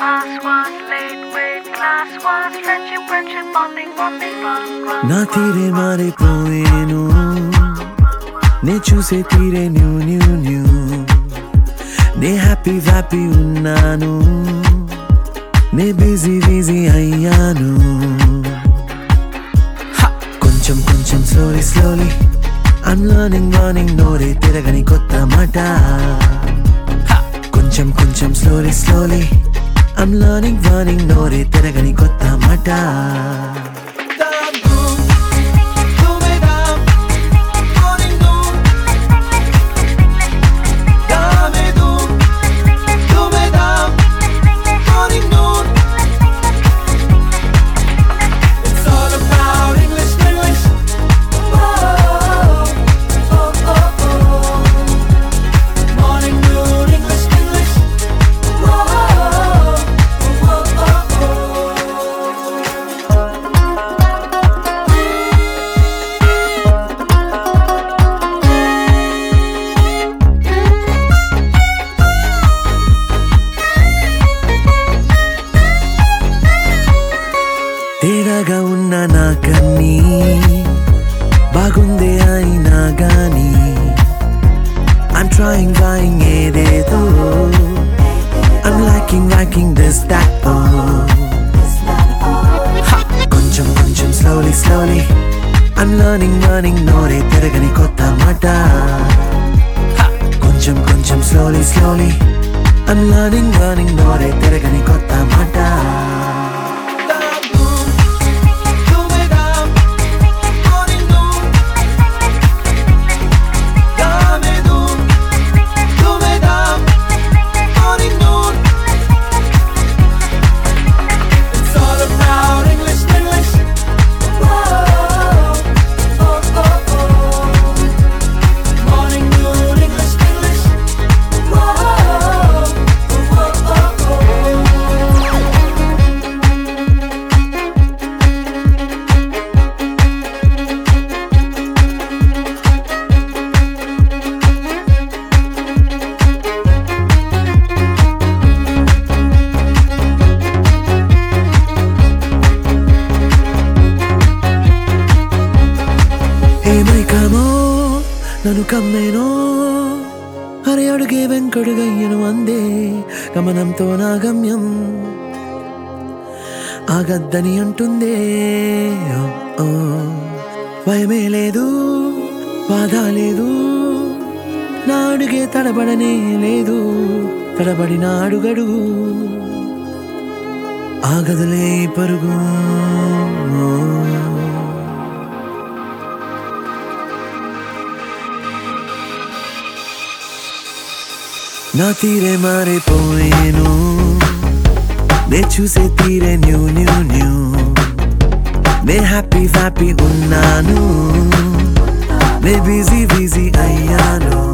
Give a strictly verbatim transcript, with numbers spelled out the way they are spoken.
class was late with class was friendship, friendship, bonding, bonding, fun, fun. నా తీరే మారిపోయేను నే చూసే తీరే న్యూ న్యూ న్యూ నే హ్యాపీ హ్యాపీ ఉన్నాను నే బిజీ బిజీ అయ్యాను కొంచెం కొంచెం slowly slowly I'm learning learning నోరే తిరగని కొత్త మాట కొంచెం కొంచెం slowly slowly I'm learning learning నోరే తిరగని కొత్త మాట తేడాగా ఉన్న నాకన్నీ బాగుందే అయినా గాని I'm trying trying ఏదేదో I'm liking liking this that oh కొంచెం కొంచెం slowly slowly I'm learning learning నోరే తిరగని కొత్త మాట కొంచెం కొంచెం slowly slowly I'm learning learning నోరే తిరగని కొత్త మాట ఏమైకమో నన్ను కమ్మేనో అరే అడుగే వెంకడుగయ్యను అందే గమనంతో నా గమ్యం ఆగద్దని అంటుందే ఓ భయమే లేదు బాధ లేదు నా అడుగే తడబడనే లేదు తడబడిన అడుగడుగు ఆగదులే పరుగు నా తీరే మారిపోయేను నే చూసే తీరే న్యూ న్యూ న్యూ నే హ్యాపీ హ్యాపీ ఉన్నాను నే బిజీ బిజీ అయ్యాను